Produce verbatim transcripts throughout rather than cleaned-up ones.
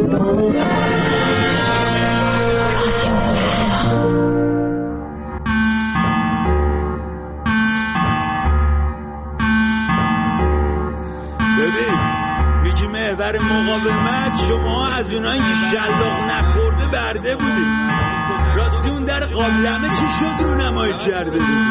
محور مقاومت شما از اونایی که شلاق نخورده برده بودید. راستی اون در قابلمه چی شد رو نمایی کرده بود؟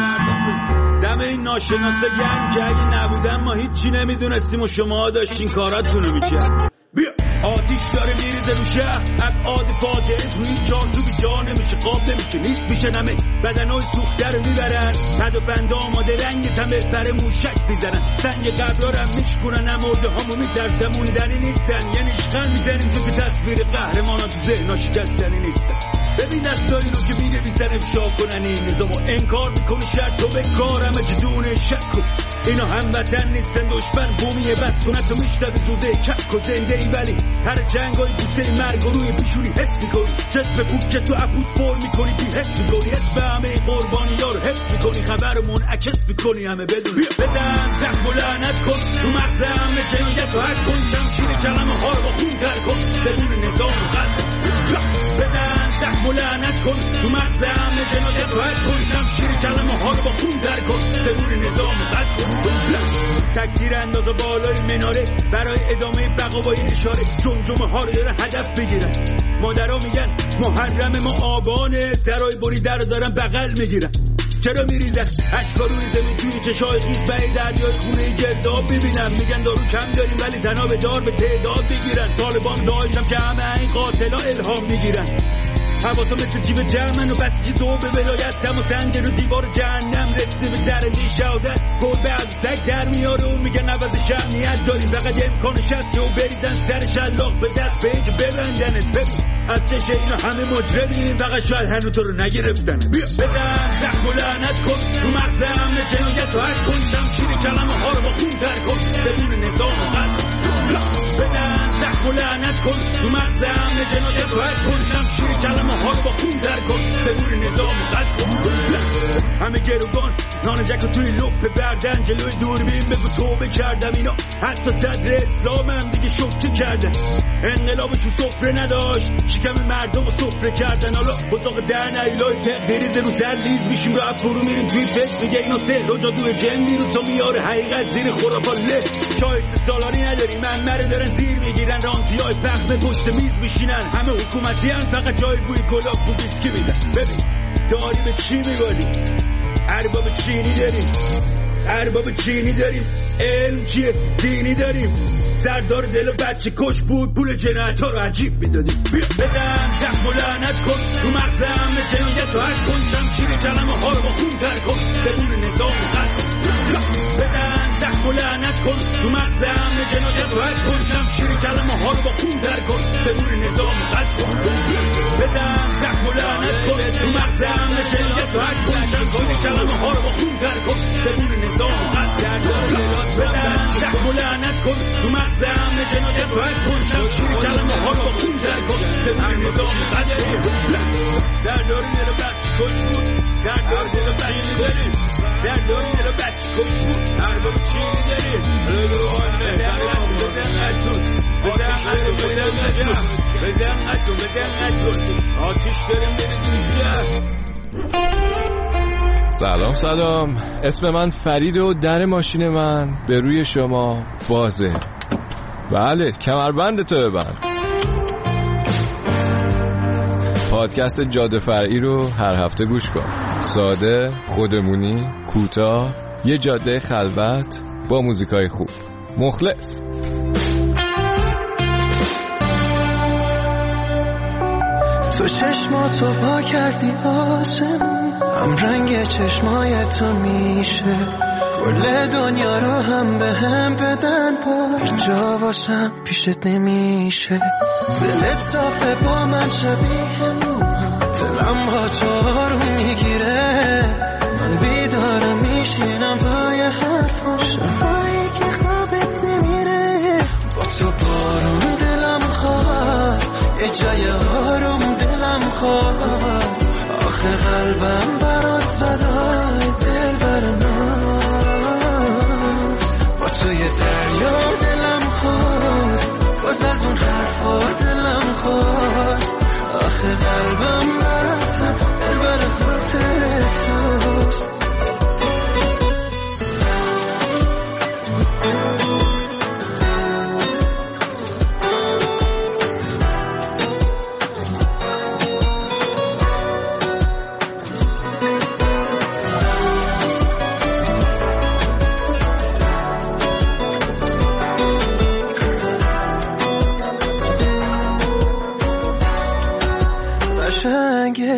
دم این ناشناسا گرم که اگه نبودن ما هیچی نمیدونستیم و شما داشتین کاراتونو میکرد. بیا آتیش داره میریزه رو شهر، ابعاد فاجعه توی جان تو بی جا نمیشه، قاب نمیشه، نیست میشه نمه بدنای سوخته رو میبرن، پد و بند آماده رنگ تمه پر موشک میزنن، سنگ قبرارم میشکنن، امورده همو میترسن موندنی نیستن، یعنی اشغل میزنیم تو که تصویر قهرمانا تو ذهنا شکستنی نیستن. ببین دستایی رو که میده بیزن افشا کنن این نظامو انکار میکنی شرط تو به کارم جدونه شک کن، اینا هموطن نیستن دشمن بومیه بس کنت و میشتبی زوده کک و زنده ای، ولی هر جنگای بوسه مرگ و روی پیشونی حس میکنی، چسب پوک که تو اپوت پر میکنی بی حس میکنی، اسم همه قربانی ها رو حس میکنی، خبرمون عکس میکنی همه بدونی. بزن زخم و لعنت کن تو مغز همه جنایت و حد کن، شمشیر کلمه ها رو با خون تر کن، سبون نظام و قصد. بزن زخم و لعنت کن تو مغز همه جنایت و حد کن، شمشیر کلمه ها رو با خون تر کن، سبون نظام و قصد. تکتیر انداز بالای مناره برای ادامه بقا با این اشاره، جمجمه ها رو دارن هدف بگیرن، مادرها میگن محرم ما آبانه، سرای بریده رو دارن بغل میگیرن، چرا میریزن اشکا روی زمین توی چشای خیز به دریای خونه گرداب ببینم، میگن دارو کم داریم ولی تنها به دار به تعداد بگیرن، طالبان داشتم که همه این قاتلا الهام میگیرن، حواسا مثل جیب جمعن و بس چیزو به ولایت دم و سنگ رو دیوار جهنم رسته به در نیشادت گل به از سگ در میاره و میگن عوض شمنیت داریم، فقط امکانش هست که و بریزن سر شلاق به دست پیج ببندنت. ببین از چشه اینا همه مجرمیم، فقط شاید هنو تو رو نگرفتن. بیا بزن زخم و لعنت کن تو مغز همه جنایت و حد کن، شمشیر کلمه ها رو با خون تر کن، سبون نظام و قصد. بزن زخم و لعنت کن تو مغز همه جنایت و حد کن، شمشیر کلمه ها رو با خون تر کن، سبون نظام و قصد. همه گروگان نان جک توی لپ بردن، جلوی دوربین بگو توبه کردم، اینا حتی صدر اسلام هم دیگه شکر کردن، انقلابشون سفره نداشت شکم مردم رو سفره کردن، حالا بطاق دهن ایلای تقدیریز رو سر لیز میشیم رو افرو میریم توی فکر میگه اینا سهر و جادوی جن میرون تا میاره حقیقت زیر خرافات له، شایسته سالاری نداری من مره دارن زیر میگیرن، رانتی های پخمه پشت میز میشینن، همه حکومتی هم فقط جای بوی گلاب و بیسکی میدن. ببین داری به چی میبالی؟ ارباب چینی داریم، ارباب چینی داریم، علم چیه؟ دینی داریم، سردار دل و بچه کش بود پول جنایت ها رو عجیب میدادیم. بزن زخم و لعنت کن تو مغز همه جنایت و حد کن، شمشیر کلمه ها رو با خون تر کن، سبون نظام و قصد. بزن زخم و لعنت کن تو مغز همه جنایت و حد کن، شمشیر کلمه ها رو با خون تر کن، سبون نظام و قصد. بزن زخم و لعنت کن تو مغز همه جنایت و حد کن، شمشیر کلمه ها رو با خون تر کن، سبون نظام و قصد. بزن زخم و لعنت کن تو مغز همه جنایت و حد کن، شمشیر کلمه ها رو با خون تر کن، سبون نظام و قصد. در داری دل بچه کش بود، در داری دل بچه داریم، در داری دل بچه کش بود، ارباب چینی داریم، بگو آنه در لحظه بزن اتون، بزن اتون بزن اتون بزن اتون بزن اتون آتیش داریم بزن. سلام سلام، اسم من فرید و در ماشین من به روی شما بازه. بله کمربند تو ببند. پادکست جاده فرعی رو هر هفته گوش کن، ساده، خودمونی، کوتاه، یه جاده خلوت با موزیکای خوب. مخلص. تو چشماتو پا کردی آسمون، هم رنگ چشمای تو میشه کل دنیا رو هم به هم بدن، بار جا واسم پیشت نمیشه، دلت صافه با من شبیه موها، دلم با تو آروم میگیره، من بیدارم میشینم پای حرفا، شبایی که خوابت نمیره، با تو بارون دلم خواهد، یه جای آروم دلم خواهد، آخه قلبم برات صدای دل برناز، با تو یه دریا دلم خواست، باز از اون حرفا دلم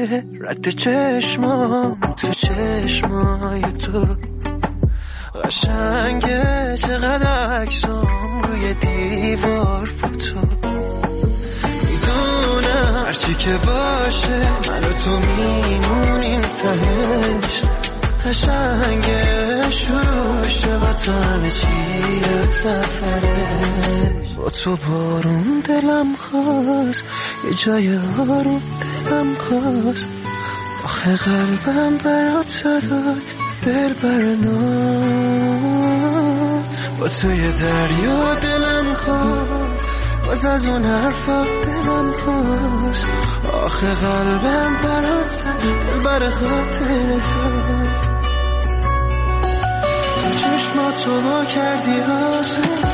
میشه رد چشمام تو چشمای تو قشنگه چقدر عکسام روی دیوار فوتو میدونم هرچی که باشه من و تو میمونیم تهش قشنگه شروع شه و تو همه چی سفره با تو بارون دلم خواست یه جای آروم دلم خواست آخه قلبم برات صدای دل برنام با توی دریا دلم خواست باز از اون حرفا دلم خواست آخه قلبم برات صدای دل بر خاطر ساز چشماتو با کردی آسان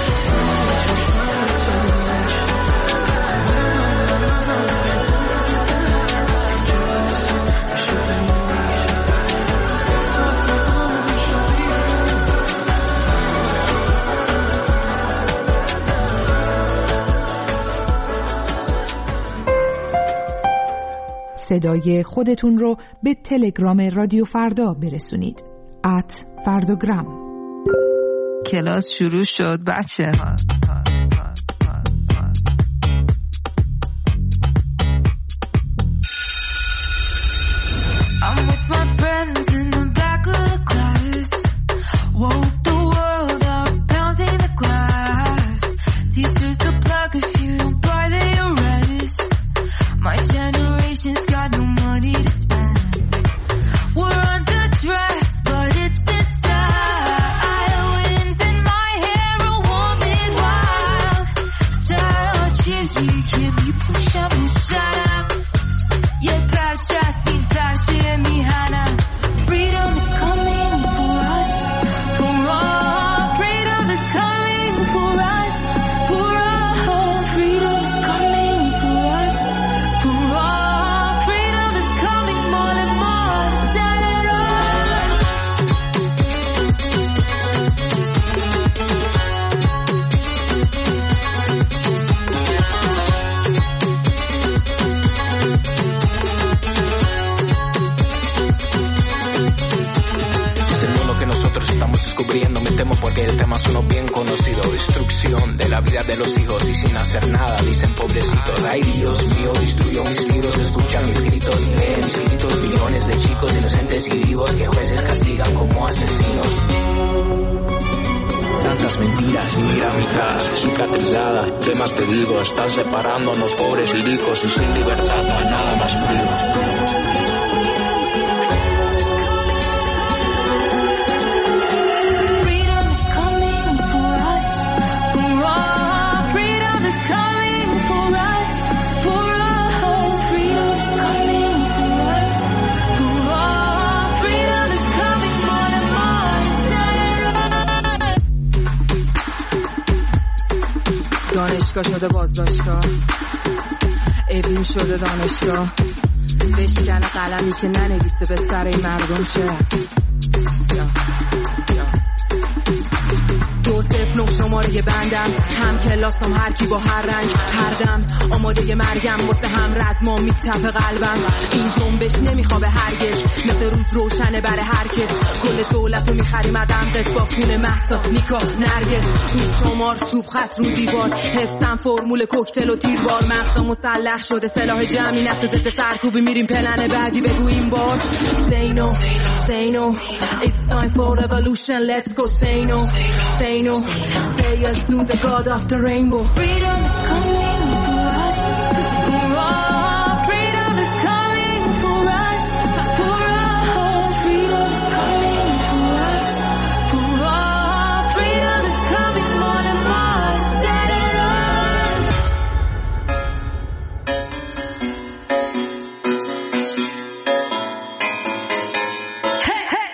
صدای خودتون رو به تلگرام رادیو فردا برسونید. ات فرداگرام. کلاس شروع شد بچه ها. I'm with my friends in the back of the class. Woke the world up, pounding the glass. Teachers to plug if you don't buy the arrest. My generation's got no money to spend. We're underdressed, but it's the style. Wind in my hair, a woman wild. Touches you, can you push up and shut up? Yeah, perchastin perche mihanam. Freedom is coming for us. For all, freedom is coming for us. For all, freedom is coming for us. For all, freedom is coming more and more. Set it descubriendo, me temo porque el tema es uno bien conocido. Destrucción de la vida de los hijos y sin hacer nada dicen pobrecitos. Ay Dios mío, destruyó mis libros, escucha mis gritos, lee mis gritos. Millones de chicos inocentes y vivos que jueces castigan como asesinos. Tantas mentiras y mira mi cara cicatrizada. ¿Qué más te digo? Están separándonos pobres y ricos y sin libertad no hay nada más frío. دانشگاه شده بازداشتگاه، اوین شده دانشگاه، بشکن قلمی که ننویسه به سر مردم چه دو صف نه شماره بندم، هم کلاسم هر کی با هر رنگ هر دم آماده مرگم واسه هم رزمام میتپه قلبم. این جنبش نمیخوابه هرگز، مثل روز روشنه برای هر کس. کل دولت رو میخریم ادم قص با خون محسا نیکا نرگس. این شمار چوب خط رو دیوار، حفظم فرمول کوکتل و تیربار. مغزا مسلح شده سلاح جمعی نسل ضد سرکوبی. میریم پلن بعدی بگو این بار Say no, say no, it's time for revolution, let's go. Say no, say no, say yes to the God of the rainbow. Freedom is coming for us, for all. Freedom is coming for us, for all. Freedom is coming for us, for all. Freedom is coming more and more. Set it up. Hey, hey.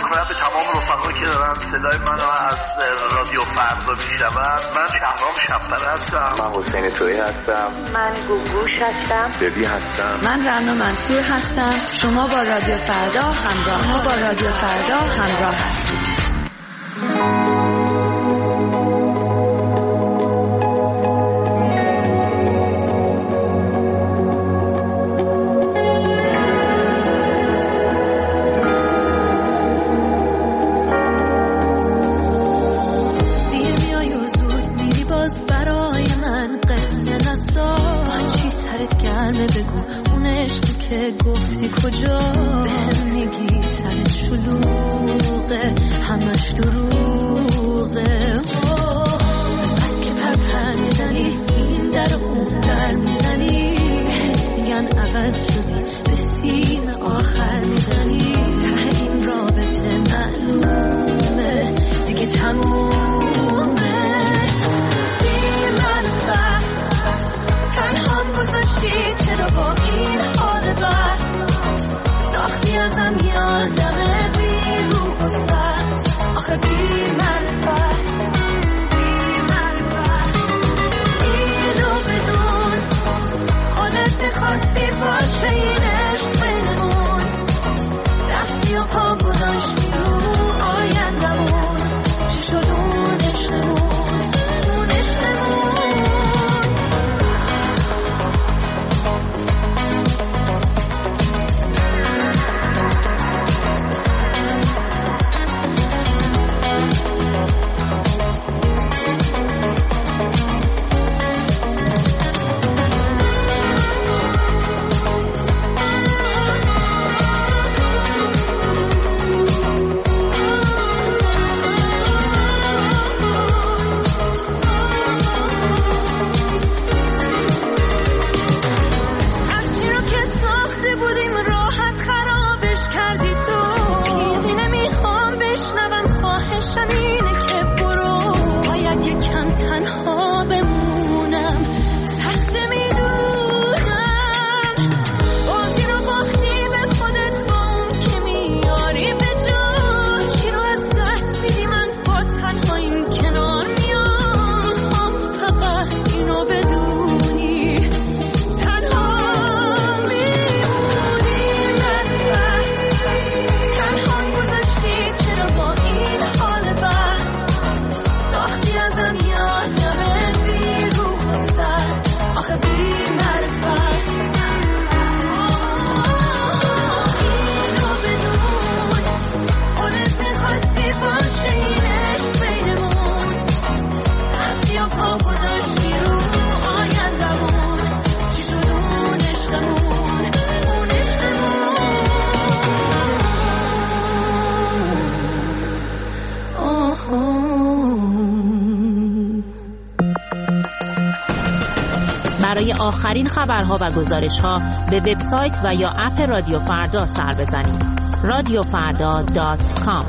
میکنم به تمام رفقایی که دارن صدای منو از رادیو فردا میشنون. من شهرام شب‌پره هستم. من حسین تویی هستم. من گوگوش هستم. ببی هستم. من رنا منصور هستم. شما با رادیو فردا همراه ما با رادیو فردا همراه هستید. بگو اون عشقی که گفتی کجا بهم میگی سرت شلوغه همش دروغه بس که پرپر میزنی این در و اون در میزنی بهت میگن عوض شدی به سیم آخر میزنی ته این رابطه معلومه دیگه تمومه بی معرفت تنهام گذاشتی چرا با این حال بد ساختی ازم یادمه بی رو و سرد آخه بی معرفت اینو بدون خودت میخواستی باشه این عشق بینمون رفتی و پا گذاشتی رو آیندمون چی شد اون عشقمون اون عشقمون برای آخرین خبرها و گزارش‌ها به وبسایت و یا اپ رادیو فردا سر بزنید. رادیو فردا دات کام.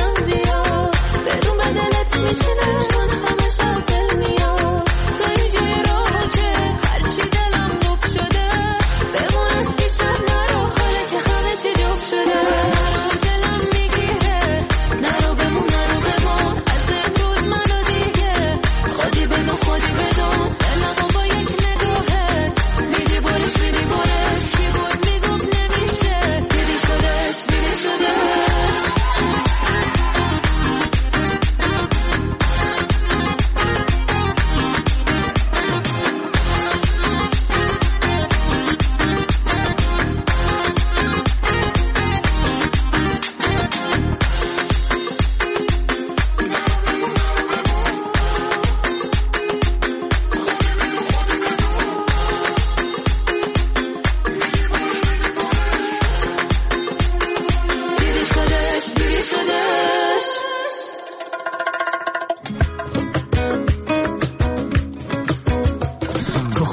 میشینه چون همش از دل میاد تو اینجوری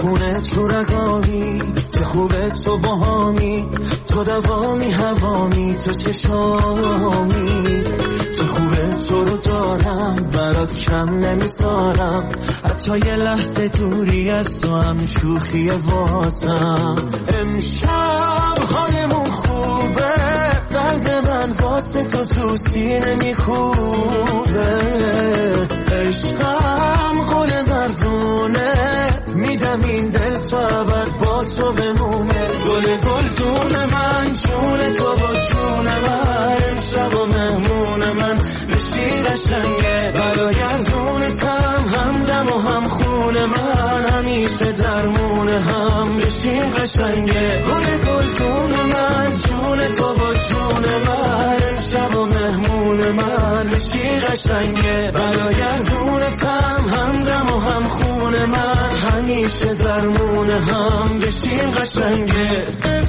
خونه تو رگامی، چه خوبه تو باهامی، تو دوامی هوامی، تو چشامی، چه خوبه تو رو دارم، برات کم نمیذارم، حتی یه لحظه دوری از تو هم شوخی واسم. امشب حالمون خوبه، قلب من واسه تو تو سینه میخوبه، عشقم قول مردونه، میدم این دل تا ابد با تو بمونه. گل گلدون من، جون تو با جون من، امشب و مهمون من بشی قشنگه، برآگردونتم همدم و هم خون من، همیشه درمون هم بشیم قشنگه. گل گلدون من، جون تو با جون من، امشب و مهمون من بشی قشنگه، برآگردونتم همدم و هم خون من، همیشه درمون هم بشیم قشنگه.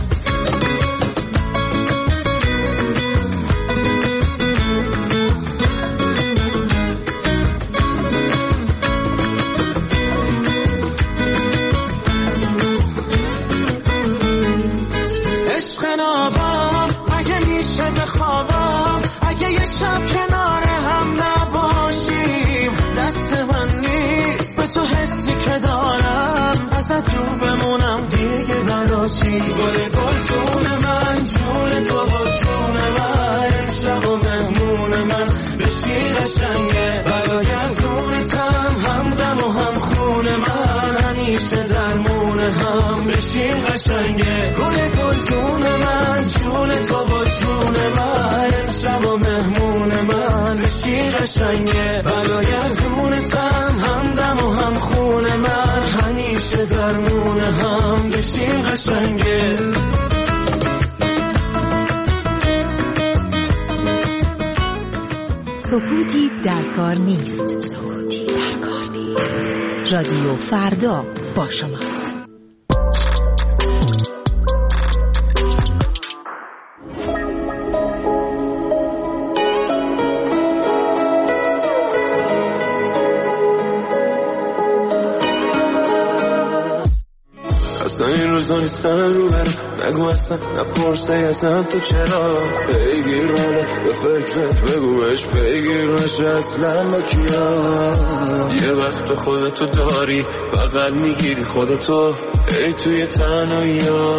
عشق نابم اگه میشه بخوابم، اگه یه شب کنار هم نباشیم، دست من نیست به تو حسی که دارم، ازت دور بمونم دیگه براشی. گل گلدون من، جون تو با جون من، امشب و مهمون من بشی قشنگه، برآگردونتم همدم و هم خون من، همیشه درمون هم بشیم قشنگه. گل گلدون من، جون تو با جون من، امشب و مهمون من بشی قشنگه، برآگردونتم همدم و هم خون من، همیشه درمون هم بشیم قشنگه. سکوتی در کار نیست. سکوتی در کار نیست. رادیو فردا با شماست. اصلا این روزا نیستن رو برم، نگو اصلا نپرسه اصلا تو چرا بگیر منه به فکرت، بگو بهش بگیرش اصلا با کیا. یه وقت خودتو داری بغل میگیری خودتو، ای توی تنهایی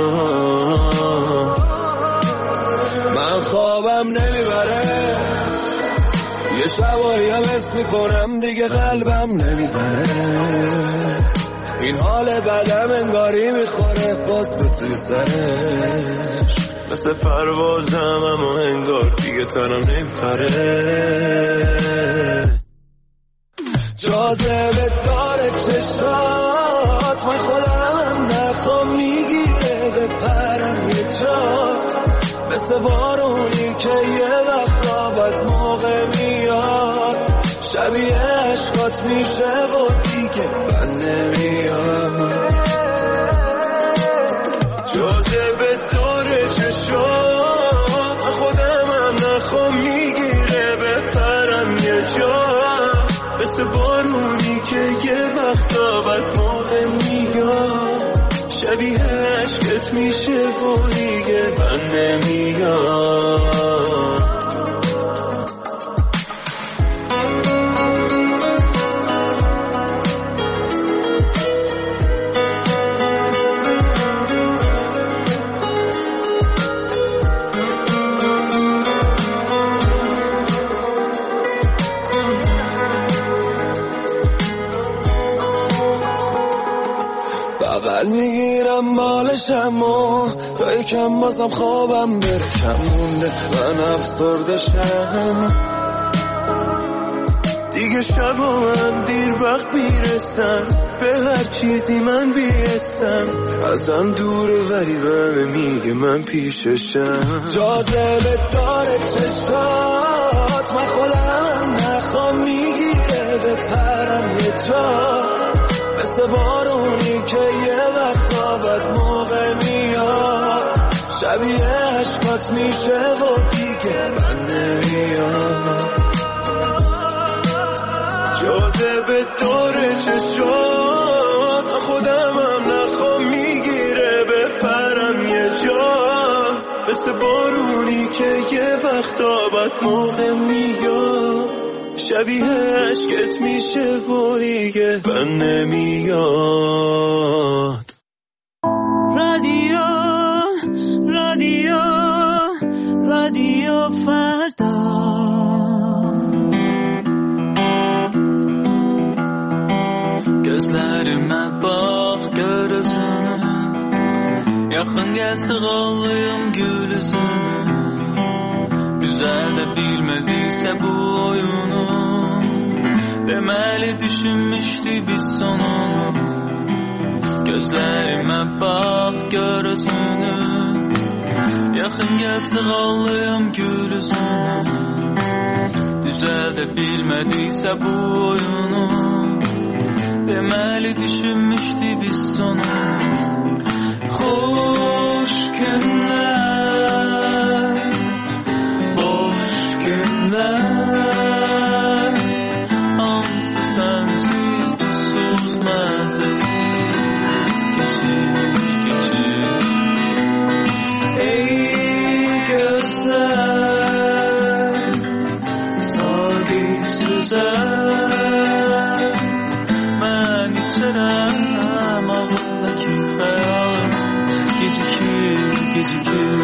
من خوابم نمیبره، یه شبایی هم حس میکنم دیگه قلبم نمیزنه، این حال بدم انگاری میخوره باز به توی سرش، مثل پروازم اما انگار دیگه تنم نمیپره. جاذبه داره چشات، من خودم نخوام میگیره به پرم یه جا، مثل بارونی که یه وقتا بد موقع میاد، شبیه عشقات میشه و دیگه من نمیام. جاذبه داره چشات، خودم هم نخوام میگیره به پرم یه جا، مثل بارونی که یه وقتا بد موقع میاد، شبیه عشقت میشه و دیگه من نمیام. بغل میگیرم بالشم و تا یکم بازم خوابم بره، کم مونده من افسردشم دیگه، شب و من دیر وقت میرسم به هر چیزی من بیستم، ازم دوره ولی بهم میگه من پیششم. جاذبه داره چشات، من خودم نخوام میگیره به پرم یه جا، مثل بارونی که یه وقتا بد موقع میاد، شبیه عشقات میشه و دیگه من نمیام. جاذبه داره چشات، خودم هم حالت بارونی که یه وقتا بد موقع میاد، شبیه عشقت میشه و دیگه بن نمیاد. رادیو رادیو رادیو فردا. Gözlərimə bax görəsənə, yaxın gəlsə qalıyım gül üzünə. Düzəldə bilmədiksə bu oyunu, deməli düşünmüşdük biz sonunu. Gözlərimə bax görəsənə, yaxın gəlsə qalıyım gül üzünə. Düzəldə bilmədiksə bu oyunu, deməli düşünmüşdük biz sonu. Xoş günlər, boş günlər, hamısı sənsiz, duzsuz, məzəsiz keçir, keçir. Ey gözəl, sadiq sözəl, içərəm ağlımdakı xəyalım, gecikir, gecikir.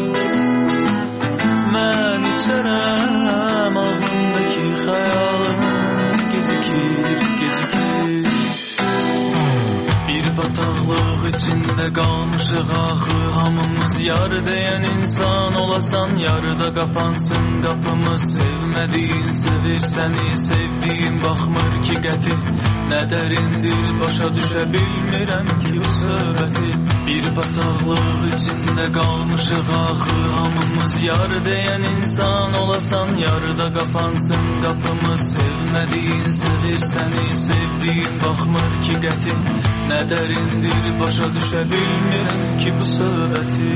Mən içərəm ağlımdakı xəyalım, gecikir, gecikir. Bir bataqlıq içində qalmışıq axı, hamımız yarı deyən insan olasan, yarıda qapansın qapımız. Sevmədiyin sevir səni, sevdiyin baxmır ki qəti. Nə dərindir başa düşə bilmirəm ki bu söhbəti. Bir bataqlıq içində qalmışıq axı, hamımız yarı deyən insan olasan, yarıda qapansın qapımız. Sevmədiyin sevir səni, sevdiyin baxmır ki qəti. Nə dərindir başa düşə bilmirəm ki bu söhbəti.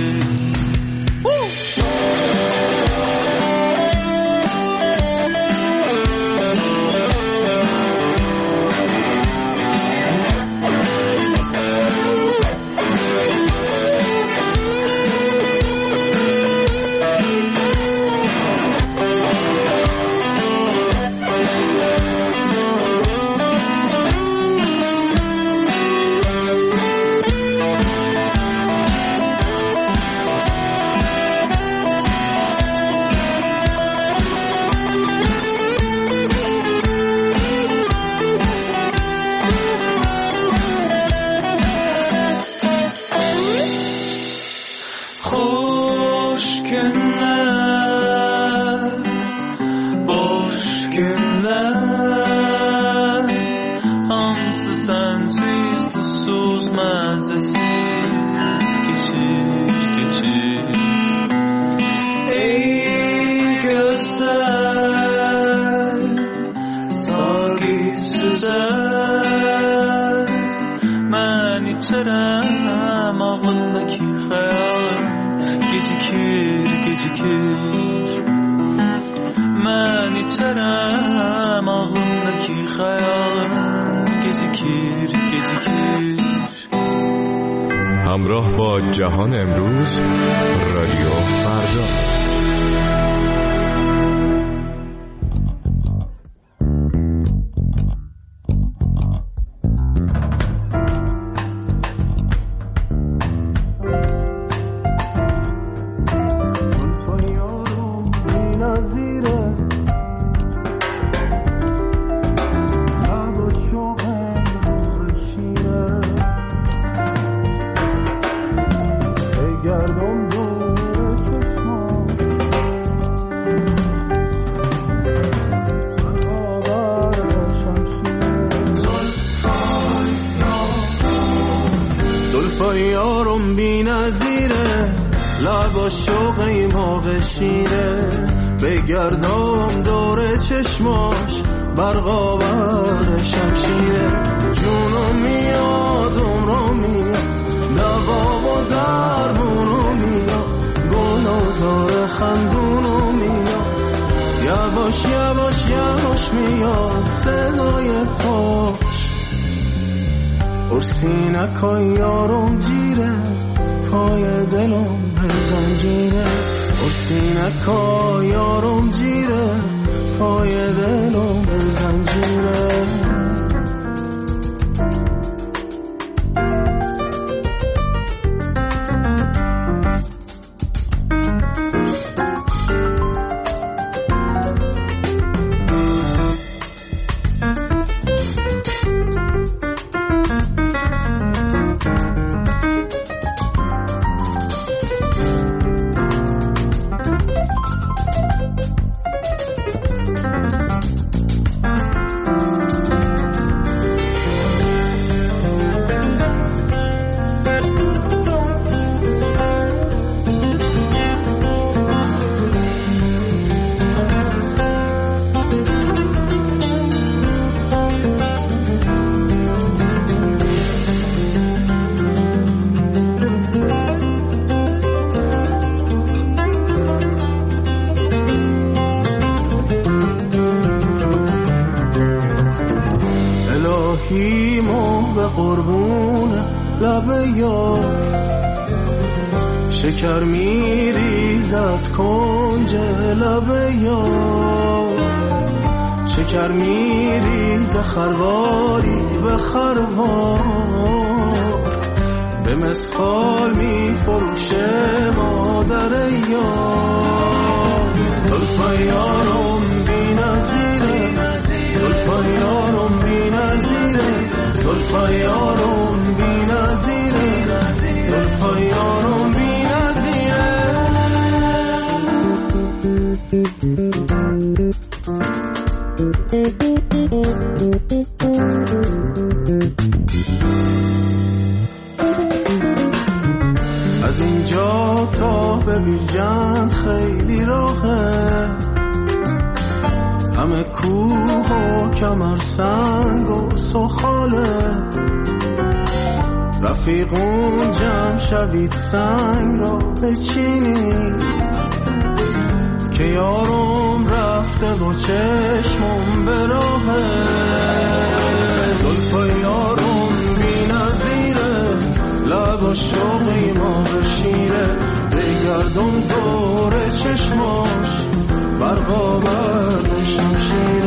همراه با جهان امروز، رادیو فردا. یارم بی نظیره، لب شوق ایما شیره، بگردم دور چشماش برقاور شمشیره. جونو میاد عمرو میاد، دوا و درمونو میاد، گل آزار خندونو میاد، یواش یواش یواش میاد صدای پاش. پرسینکای یارم جیره، پای دلم زنجیره حسینکا یارم جیره پای دلم زنجیره شکر میریز از کنج لب یار شکر میریز خرواری به خروار به مسخال میفروشه مادر یار زلفای یارم بی نظیره زلفای یارم بی نظیره زلفای یارم بی نظیره زلفای یارم بی از اینجا تا به بیرجند خیلی راهه همه کوه و کمر سنگ و سخاله رفیقون جمع شوید سنگ را بچینید که یارم رفته و چشمم به راهه زلفای یارم بی نظیره لب شوقی ما بشیره بگردم دور چشماش برقا برد شمشیره